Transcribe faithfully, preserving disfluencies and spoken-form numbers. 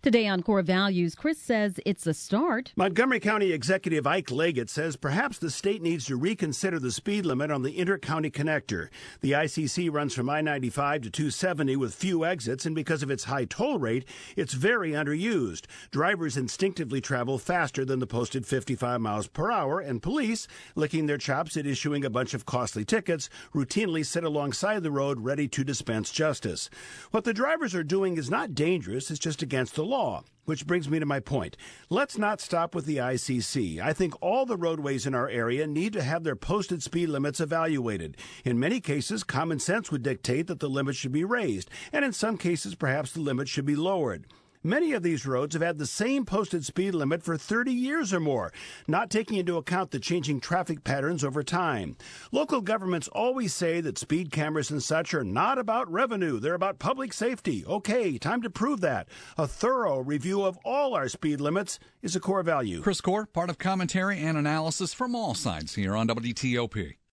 Today on Core Values, Chris says it's a start. Montgomery County Executive Ike Leggett says perhaps the state needs to reconsider the speed limit on the inter-county connector. The I C C runs from I ninety-five to two seventy with few exits, and because of its high toll rate, it's very underused. Drivers instinctively travel faster than the posted fifty-five miles per hour, and police, licking their chops at issuing a bunch of costly tickets, routinely sit alongside the road ready to dispense justice. What the drivers are doing is not dangerous, it's just against the law. Law, which brings me to my point. Let's not stop with the I C C. I think all the roadways in our area need to have their posted speed limits evaluated. In many cases, common sense would dictate that the limit should be raised, and in some cases, perhaps the limit should be lowered. Many of these roads have had the same posted speed limit for thirty years or more, not taking into account the changing traffic patterns over time. Local governments always say that speed cameras and such are not about revenue, they're about public safety. Okay, time to prove that. A thorough review of all our speed limits is a core value. Chris Core, part of commentary and analysis from all sides here on W T O P.